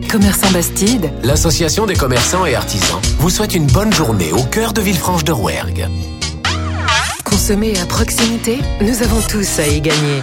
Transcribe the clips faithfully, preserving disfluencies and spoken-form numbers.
Commerçants Bastide, l'association des commerçants et artisans vous souhaite une bonne journée au cœur de Villefranche-de-Rouergue. consommer à proximité, nous avons tous à y gagner.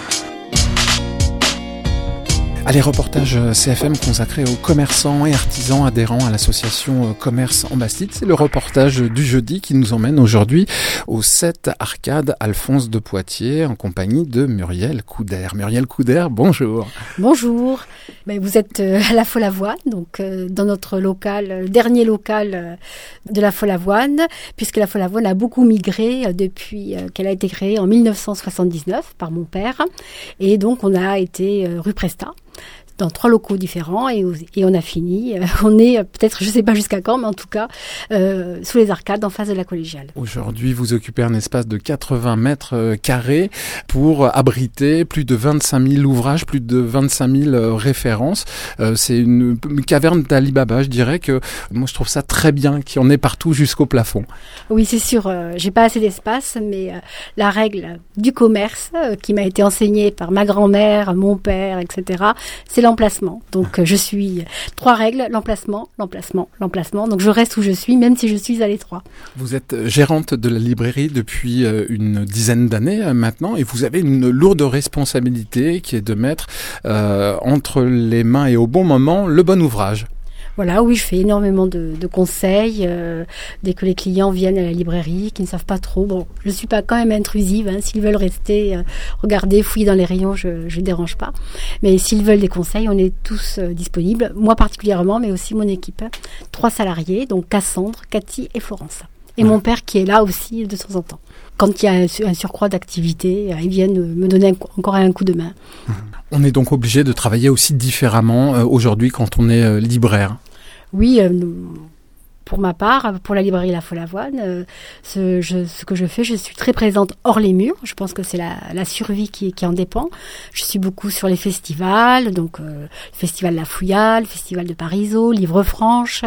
Allez, reportage C F M consacré aux commerçants et artisans adhérents à l'association Commerce en Bastide. C'est le reportage du jeudi qui nous emmène aujourd'hui au sept Arcade Alphonse de Poitiers en compagnie de Muriel Couder. Muriel Couder, bonjour. Bonjour. Ben, vous êtes à la Follavoine, donc euh, dans notre local, le dernier local euh, de la Follavoine, puisque la Follavoine a beaucoup migré euh, depuis euh, qu'elle a été créée en dix-neuf cent soixante-dix-neuf par mon père. Et donc on a été euh, rue Prestat, dans trois locaux différents, et, et on a fini. Euh, on est peut-être, je ne sais pas jusqu'à quand, mais en tout cas, euh, sous les arcades, en face de la collégiale. Aujourd'hui, vous occupez un espace de quatre-vingts mètres carrés pour abriter plus de vingt-cinq mille ouvrages, plus de vingt-cinq mille références. Euh, c'est une, une caverne d'Ali Baba, je dirais que moi je trouve ça très bien, qu'il y en ait partout jusqu'au plafond. Oui, c'est sûr, euh, j'ai pas assez d'espace, mais euh, la règle du commerce, euh, qui m'a été enseignée par ma grand-mère, mon père, et cetera, c'est l'emplacement. Donc, je suis trois règles, l'emplacement, l'emplacement, l'emplacement. Donc, je reste où je suis, même si je suis à l'étroit. Vous êtes gérante de la librairie depuis une dizaine d'années maintenant et vous avez une lourde responsabilité qui est de mettre euh, entre les mains et au bon moment le bon ouvrage. Voilà, oui, je fais énormément de, de conseils euh, dès que les clients viennent à la librairie, qui ne savent pas trop. Bon, je suis pas quand même intrusive. Hein, s'ils veulent rester, euh, regarder, fouiller dans les rayons, je ne dérange pas. Mais s'ils veulent des conseils, on est tous euh, disponibles. Moi particulièrement, mais aussi mon équipe. Hein. Trois salariés, donc Cassandre, Cathy et Florence. Et ouais. Mon père qui est là aussi de temps en temps. Quand il y a un, un surcroît d'activité, ils viennent me donner un, encore un coup de main. On est donc obligé de travailler aussi différemment euh, aujourd'hui quand on est euh, libraire. Oui, euh, pour ma part, pour la librairie La Follavoine, euh, ce, je, ce que je fais, je suis très présente hors les murs. Je pense que c'est la, la survie qui, qui en dépend. Je suis beaucoup sur les festivals, donc euh, le festival La Fouillale, le festival de Parisot, Livre-Franche,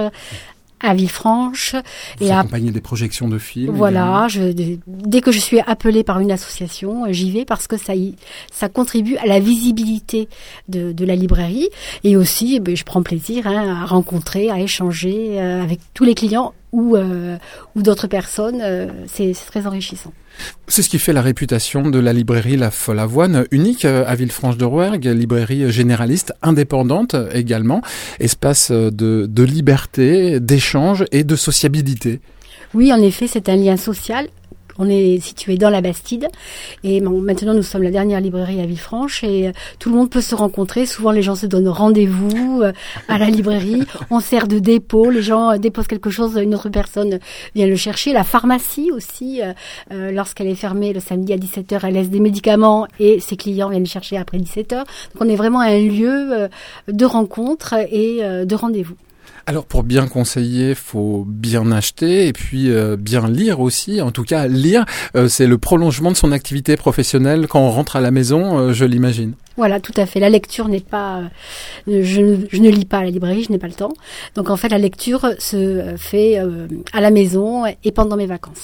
à Villefranche. Vous et accompagnez à... des projections de films. Voilà, je, dès que je suis appelée par une association, j'y vais parce que ça, y, ça contribue à la visibilité de, de la librairie. Et aussi, ben, je prends plaisir hein, à rencontrer, à échanger euh, avec tous les clients ou, euh, ou d'autres personnes. Euh, c'est, c'est très enrichissant. C'est ce qui fait la réputation de la librairie La Follavoine, unique à Villefranche-de-Rouergue, librairie généraliste, indépendante également, espace de, de liberté, d'échange et de sociabilité. Oui, en effet, c'est un lien social. On est situé dans la Bastide et bon, maintenant nous sommes la dernière librairie à Villefranche et euh, tout le monde peut se rencontrer. Souvent les gens se donnent rendez-vous euh, à la librairie. On sert de dépôt, les gens euh, déposent quelque chose, une autre personne vient le chercher. La pharmacie aussi, euh, euh, lorsqu'elle est fermée le samedi à dix-sept heures, elle laisse des médicaments et ses clients viennent chercher après dix-sept heures. Donc on est vraiment un lieu euh, de rencontre et euh, de rendez-vous. Alors pour bien conseiller, faut bien acheter et puis euh, bien lire aussi. En tout cas, lire, euh, c'est le prolongement de son activité professionnelle quand on rentre à la maison, euh, je l'imagine. Voilà, tout à fait. La lecture n'est pas... Euh, je, je ne lis pas à la librairie, je n'ai pas le temps. Donc en fait, la lecture se fait euh, à la maison et pendant mes vacances.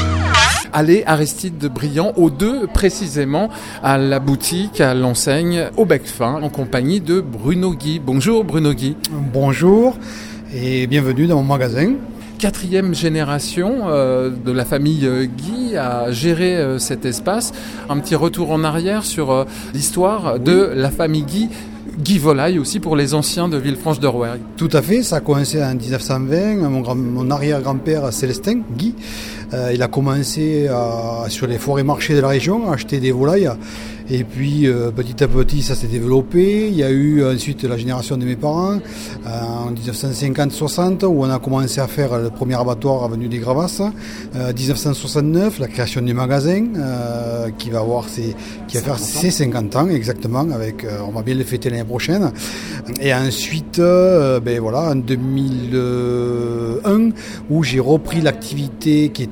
Allez, Aristide de Briand, aux deux précisément, à la boutique, à l'enseigne, au bec fin, en compagnie de Bruno Guy. Bonjour Bruno Guy. Bonjour et bienvenue dans mon magasin. Quatrième génération euh, de la famille euh, Guy a géré euh, cet espace. Un petit retour en arrière sur euh, l'histoire oui. de la famille Guy. Guy Volaille aussi pour les anciens de Villefranche-de-Rouergue. Tout à fait, ça a commencé en dix-neuf cent vingt. Mon, grand, mon arrière-grand-père Célestin Guy, euh, il a commencé à, sur les forêts marchés de la région à acheter des volailles. Et puis euh, petit à petit ça s'est développé. Il y a eu ensuite la génération de mes parents euh, en dix-neuf cent cinquante soixante où on a commencé à faire le premier abattoir avenue des Gravasses. Euh, dix-neuf cent soixante-neuf, la création du magasin euh, qui va avoir ses, qui va faire ses cinquante ans exactement. Avec, euh, on va bien le fêter l'année prochaine. Et ensuite, euh, ben voilà, en deux mille un où j'ai repris l'activité qui était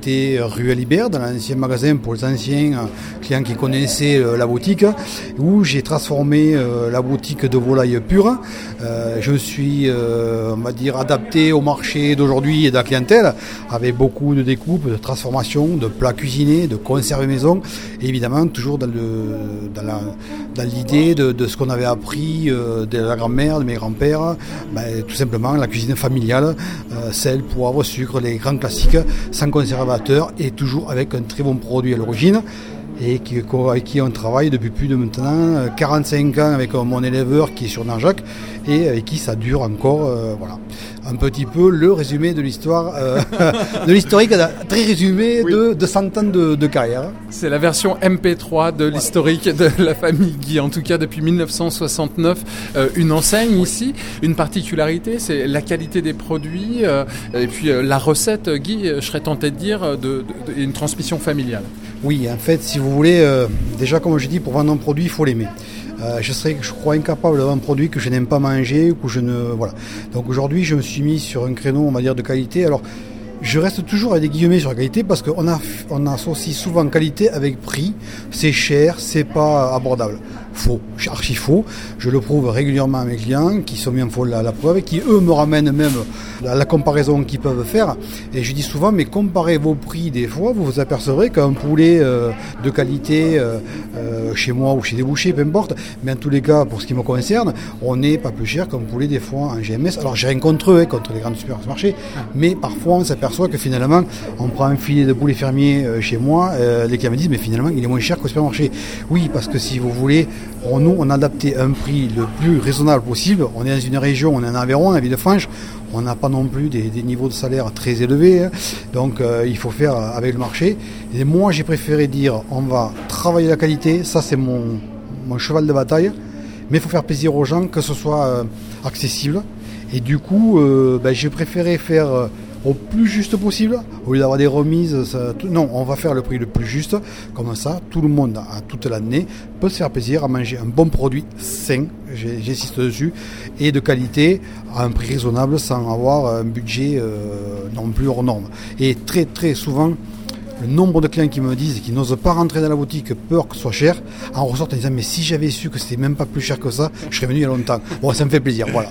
j'étais rue Alibert, dans l'ancien magasin pour les anciens clients qui connaissaient la boutique, où j'ai transformé la boutique de volaille pure. Euh, je suis, euh, on va dire, adapté au marché d'aujourd'hui et de la clientèle, avec beaucoup de découpes, de transformations, de plats cuisinés, de conserves maison, et évidemment toujours dans, le, dans, la, dans l'idée de, de ce qu'on avait appris euh, de la grand-mère, de mes grands-pères, ben, tout simplement la cuisine familiale, euh, sel, poivre, sucre, les grands classiques, sans conservateur et toujours avec un très bon produit à l'origine. Et qui, avec qui on travaille depuis plus de maintenant quarante-cinq ans avec mon éleveur qui est sur Narjac et avec qui ça dure encore, euh, voilà. Un petit peu le résumé de l'histoire, euh, de l'historique très résumé oui. de, de cent ans de, de carrière. C'est la version M P trois de l'historique de la famille Guy, en tout cas depuis dix-neuf cent soixante-neuf. Euh, une enseigne ici, une particularité, c'est la qualité des produits euh, et puis euh, la recette, Guy, je serais tenté de dire, de, de, de, une transmission familiale. Oui, en fait, si vous voulez, euh, déjà comme je dis, pour vendre un produit, il faut l'aimer. Euh, je serais, je crois, incapable d'avoir un produit que je n'aime pas manger ou que je ne, voilà. Donc aujourd'hui, je me suis mis sur un créneau, on va dire, de qualité. Alors, je reste toujours avec des guillemets sur la qualité parce qu'on a, on associe souvent qualité avec prix. C'est cher, c'est pas abordable. Faux, archi faux. Je le prouve régulièrement à mes clients qui sont bien faux la, la preuve et qui eux me ramènent même la, la comparaison qu'ils peuvent faire. Et je dis souvent, mais comparez vos prix des fois, vous vous apercevrez qu'un poulet euh, de qualité euh, euh, chez moi ou chez des bouchers, peu importe, mais en tous les cas, pour ce qui me concerne, on n'est pas plus cher qu'un poulet des fois en G M S. Alors j'ai rien contre eux, hein, contre les grands supermarchés, mais parfois on s'aperçoit que finalement, on prend un filet de poulet fermier euh, chez moi, euh, les clients me disent, mais finalement, il est moins cher qu'au supermarché. Oui, parce que si vous voulez, on, nous, on a adapté un prix le plus raisonnable possible. On est dans une région, on est en Aveyron, en Villefranche, on n'a pas non plus des, des niveaux de salaire très élevés, hein. Donc euh, il faut faire avec le marché. Et moi, j'ai préféré dire, on va travailler la qualité, ça c'est mon, mon cheval de bataille, mais il faut faire plaisir aux gens, que ce soit euh, accessible. Et du coup, euh, ben, j'ai préféré faire euh, au plus juste possible, au lieu d'avoir des remises. Ça, tout, non, on va faire le prix le plus juste, comme ça, tout le monde, à toute l'année, peut se faire plaisir à manger un bon produit sain, j'insiste dessus, et de qualité, à un prix raisonnable, sans avoir un budget euh, non plus hors norme. Et très très souvent, le nombre de clients qui me disent qu'ils n'osent pas rentrer dans la boutique, peur que ce soit cher, en ressortent en disant, mais si j'avais su que c'était même pas plus cher que ça, je serais venu il y a longtemps. Bon, ça me fait plaisir, voilà.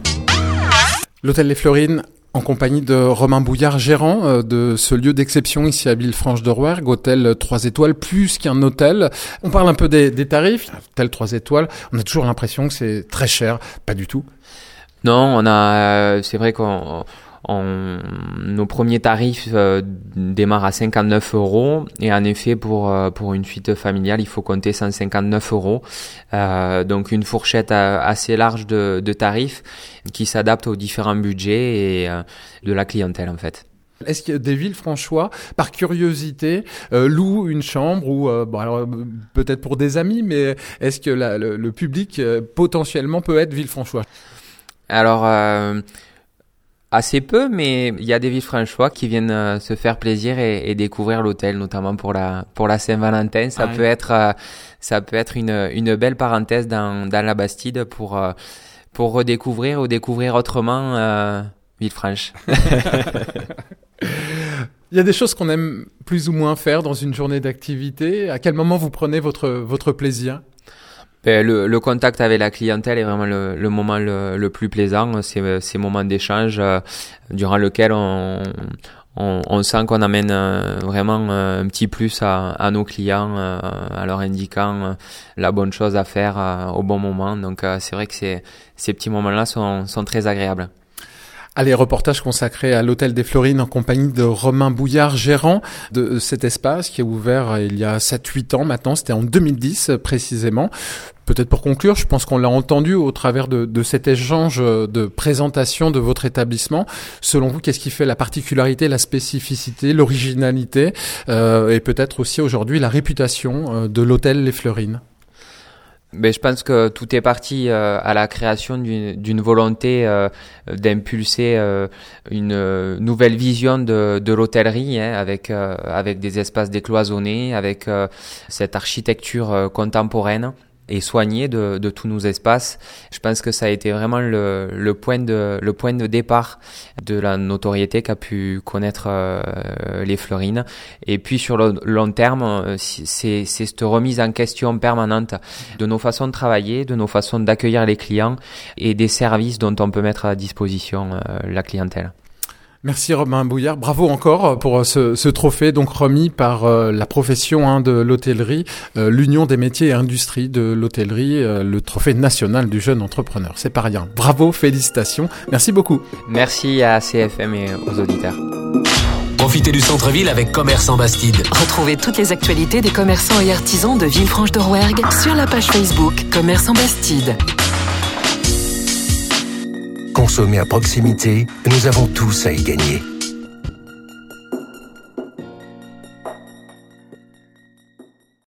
L'hôtel Les Fleurines, en compagnie de Romain Bouillard, gérant euh, de ce lieu d'exception ici à Villefranche-de-Rouergue, hôtel trois étoiles, plus qu'un hôtel. On parle un peu des, des tarifs. Hôtel trois étoiles, on a toujours l'impression que c'est très cher. Pas du tout. Non, on a, euh, c'est vrai qu'on, on, nos premiers tarifs euh, démarrent à cinquante-neuf euros et en effet pour euh, pour une suite familiale il faut compter cent cinquante-neuf euros, euh, donc une fourchette assez large de, de tarifs qui s'adapte aux différents budgets et euh, de la clientèle en fait. Est-ce que des Villefranchois, par curiosité, euh, louent une chambre ou euh, bon alors peut-être pour des amis, mais est-ce que la, le, le public euh, potentiellement peut être Villefranchois? Alors euh, assez peu, mais il y a des Villefranchois qui viennent euh, se faire plaisir et, et découvrir l'hôtel, notamment pour la pour la Saint-Valentin. Ça ah peut oui. être euh, ça peut être une une belle parenthèse dans dans la Bastide pour euh, pour redécouvrir ou découvrir autrement euh, Villefranche. Il y a des choses qu'on aime plus ou moins faire dans une journée d'activité. À quel moment vous prenez votre votre plaisir? Ben, le, le contact avec la clientèle est vraiment le, le moment le, le plus plaisant. C'est ces moments d'échange euh, durant lequel on, on, on sent qu'on amène euh, vraiment euh, un petit plus à, à nos clients, euh, en leur indiquant euh, la bonne chose à faire euh, au bon moment. Donc euh, c'est vrai que ces, ces petits moments-là sont, sont très agréables. Allez, reportage consacré à l'hôtel des Fleurines en compagnie de Romain Bouillard, gérant de cet espace qui est ouvert il y a sept huit ans maintenant. C'était en deux mille dix précisément. Peut-être pour conclure, je pense qu'on l'a entendu au travers de, de cet échange de présentation de votre établissement. Selon vous, qu'est-ce qui fait la particularité, la spécificité, l'originalité euh, et peut-être aussi aujourd'hui la réputation de l'hôtel Les Fleurines? Ben, je pense que tout est parti euh, à la création d'une, d'une volonté euh, d'impulser euh, une euh, nouvelle vision de, de l'hôtellerie, hein, avec euh, avec des espaces décloisonnés, avec euh, cette architecture euh, contemporaine. et soigné de, de tous nos espaces. Je pense que ça a été vraiment le, le point de le point de départ de la notoriété qu'a pu connaître euh, les Fleurines. Et puis sur le long terme, c'est, c'est cette remise en question permanente de nos façons de travailler, de nos façons d'accueillir les clients et des services dont on peut mettre à disposition euh, la clientèle. Merci Robin Bouillard, bravo encore pour ce, ce trophée donc remis par euh, la profession hein, de l'hôtellerie, euh, l'Union des métiers et industries de l'hôtellerie, euh, le trophée national du jeune entrepreneur. C'est pas rien. Bravo, félicitations, merci beaucoup. Merci à C F M et aux auditeurs. Profitez du centre-ville avec Commerce en Bastide. Retrouvez toutes les actualités des commerçants et artisans de Villefranche-de-Rouergue sur la page Facebook Commerce en Bastide. Consommer à proximité, nous avons tous à y gagner.